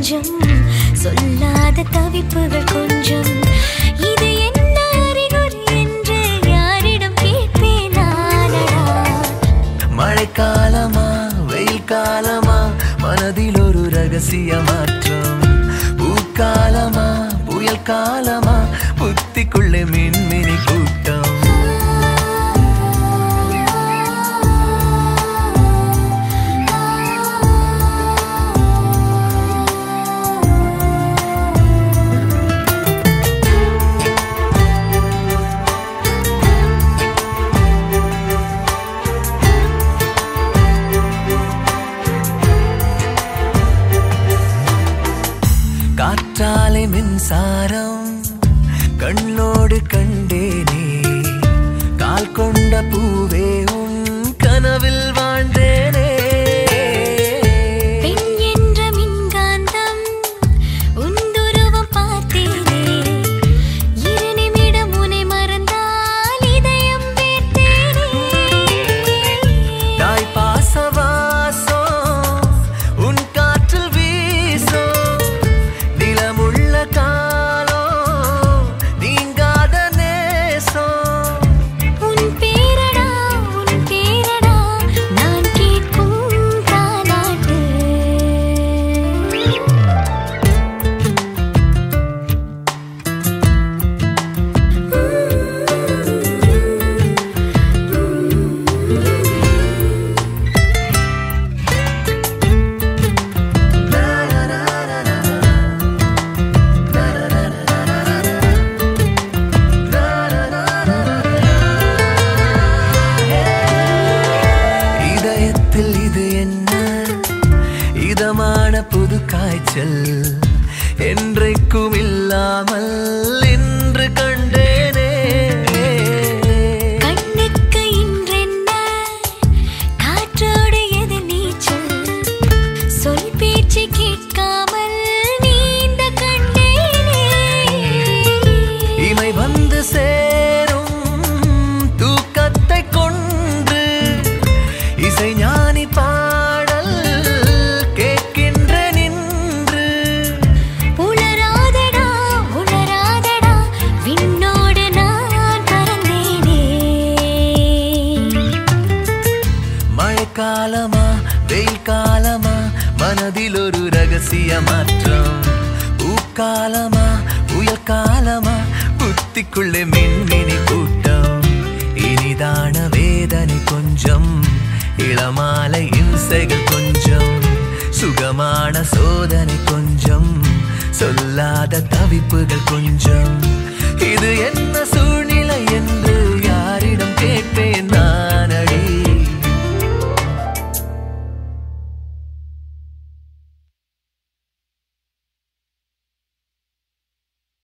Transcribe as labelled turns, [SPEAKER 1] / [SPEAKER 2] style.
[SPEAKER 1] கொஞ்சம் சொல்லாத தவிப்புகள் கொஞ்சம் இது என்ன அறிகுறி என்று யாரிடம் கேட்பேனானடா
[SPEAKER 2] மழைக்காலமா வெயில் காலமா மனதில் ஒரு ரகசிய மாற்றம் பூக்காலமா புயல் காலமா புத்திக்குள்ளே மின்மினி கூட்டம் காற்றாலை மின்சாரம் கண்ணோடு கண்டேனே கால் கொண்ட பூவே உன் கனவில் வாழ்ந்தேனே
[SPEAKER 1] பெண் என்ற மின்காந்தம் உந்துருவம் பார்த்தேனே இரு நிமிடம் உன்னை மறந்தால் இதயம் வேர்த்தேனே
[SPEAKER 2] தாய் பாசவாசோ உன் காற்றில் வீசோ நிலமுள்ள காலோ நீங்காத நேசோ
[SPEAKER 1] உன் பேரடா நான் கேட்கும் தாலாட்டு
[SPEAKER 2] இதயத்தில் இது என்ன இதமான புது காய்ச்சல் என்றைக்கும் இல்லாமல் இன்று கண்டேனே
[SPEAKER 1] கண்ணுக்கு இன்றென்ன காற்றோடு எது நீச்சல் சொல் பேச்சு கேட்காமல் நீந்த கண்டேனே
[SPEAKER 2] இமை வந்து சேரும் தூக்கத்தை கொன்று இசை ஞானி பாடல் கேட்கின்ற நின்று
[SPEAKER 1] உணராதடா விண்ணோடு நான் பறந்தேனே
[SPEAKER 2] மழைக்காலமா வெயில் காலமா மனதில் ஒரு ரகசிய மாற்றம் பூக்காலமா புயல் காலமா புத்திக்குள்ளே மின்மினி கூட்டம் இனிதான வேதனை கொஞ்சம் இளமாலை இம்சைகள் கொஞ்சம் சுகமான சோதனை கொஞ்சம் சொல்லாத தவிப்புகள் கொஞ்சம் இது என்ன சூழ்நிலை என்ன